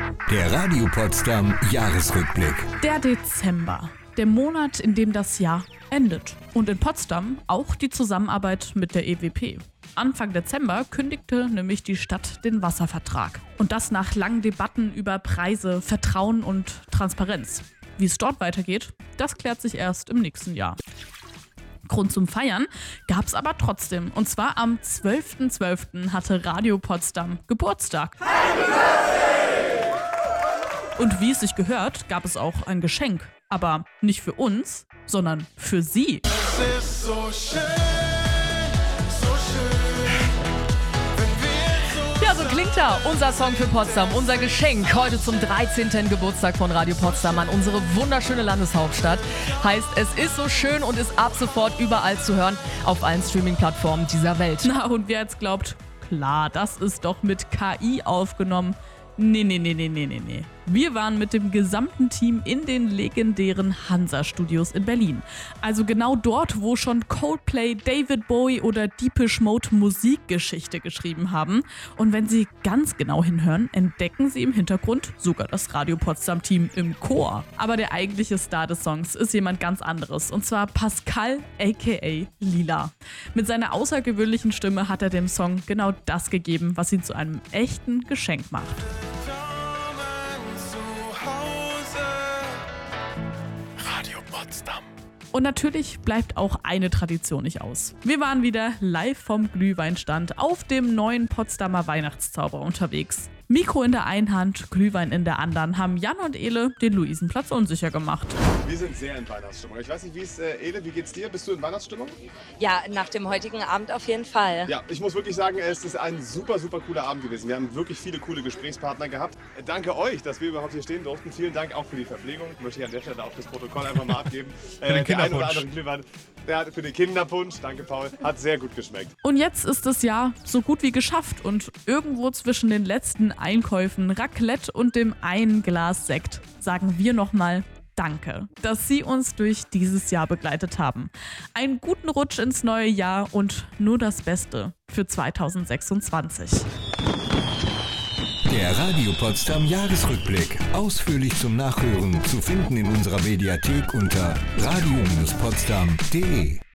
Der Radio Potsdam Jahresrückblick. Der Dezember, der Monat, in dem das Jahr endet. Und in Potsdam auch die Zusammenarbeit mit der EWP. Anfang Dezember kündigte nämlich die Stadt den Wasservertrag. Und das nach langen Debatten über Preise, Vertrauen und Transparenz. Wie es dort weitergeht, das klärt sich erst im nächsten Jahr. Grund zum Feiern gab's aber trotzdem. Und zwar am 12.12. hatte Radio Potsdam Geburtstag. Und wie es sich gehört, gab es auch ein Geschenk. Aber nicht für uns, sondern für Sie. Es ist so schön, so schön, wenn wir Ja, so klingt er. Unser Song für Potsdam, unser Geschenk heute zum 13. Geburtstag von Radio Potsdam an unsere wunderschöne Landeshauptstadt. Heißt, es ist so schön und ist ab sofort überall zu hören auf allen Streaming-Plattformen dieser Welt. Na, und wer jetzt glaubt, klar, das ist doch mit KI aufgenommen. Nee. Wir waren mit dem gesamten Team in den legendären Hansa-Studios in Berlin. Also genau dort, wo schon Coldplay, David Bowie oder Depeche Mode Musikgeschichte geschrieben haben. Und wenn Sie ganz genau hinhören, entdecken Sie im Hintergrund sogar das Radio Potsdam-Team im Chor. Aber der eigentliche Star des Songs ist jemand ganz anderes. Und zwar Pascal aka Lila. Mit seiner außergewöhnlichen Stimme hat er dem Song genau das gegeben, was ihn zu einem echten Geschenk macht. Radio Potsdam. Und natürlich bleibt auch eine Tradition nicht aus. Wir waren wieder live vom Glühweinstand auf dem neuen Potsdamer Weihnachtszauber unterwegs. Mikro in der einen Hand, Glühwein in der anderen, haben Jan und Ele den Luisenplatz unsicher gemacht. Wir sind sehr in Weihnachtsstimmung. Ich weiß nicht, wie es Ele, wie geht's dir? Bist du in Weihnachtsstimmung? Ja, nach dem heutigen Abend auf jeden Fall. Ja, ich muss wirklich sagen, es ist ein super cooler Abend gewesen. Wir haben wirklich viele coole Gesprächspartner gehabt. Danke euch, dass wir überhaupt hier stehen durften. Vielen Dank auch für die Verpflegung. Möchte ich an der Stelle auch das Protokoll einfach mal abgeben. Der ein oder andere Glühwein, der hat für den Kinderpunsch, danke Paul, hat sehr gut geschmeckt. Und jetzt ist das Jahr so gut wie geschafft und irgendwo zwischen den letzten Einkäufen, Raclette und dem einen Glas Sekt sagen wir nochmal Danke, dass Sie uns durch dieses Jahr begleitet haben. Einen guten Rutsch ins neue Jahr und nur das Beste für 2026. Der Radio Potsdam Jahresrückblick. Ausführlich zum Nachhören zu finden in unserer Mediathek unter radio-potsdam.de.